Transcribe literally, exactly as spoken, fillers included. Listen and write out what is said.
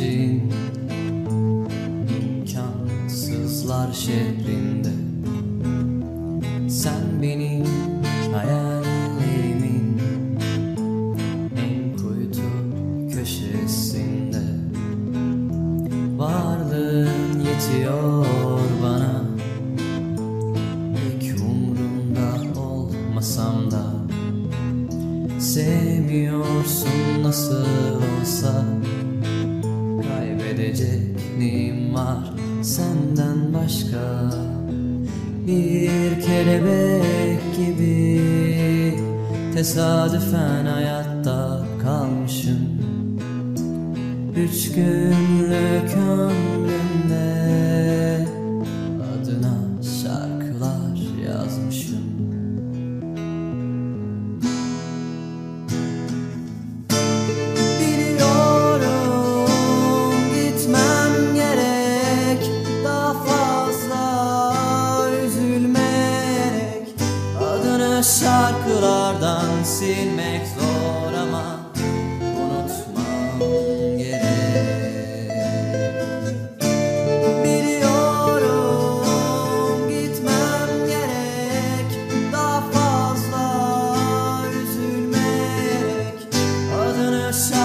için imkansızlar şehrinde. Sen benim hayallerimin en kuytu köşesinde. Varlığın yetiyor bana, pek umrumda olmasam da. Sevmiyorsun nasıl olsa, kaybedecek neyim var senden başka? Bir kelebek gibi tesadüfen hayatta kalmışım. Üç günlük ömrümde adına şarkılar yazmışım. Biliyorum gitmem gerek, daha fazla üzülmeyerek. Adını şarkılardan silmek zor ama unutmam gerek. Biliyorum gitmem gerek, daha fazla üzülmeyerek. Adını şarkılardan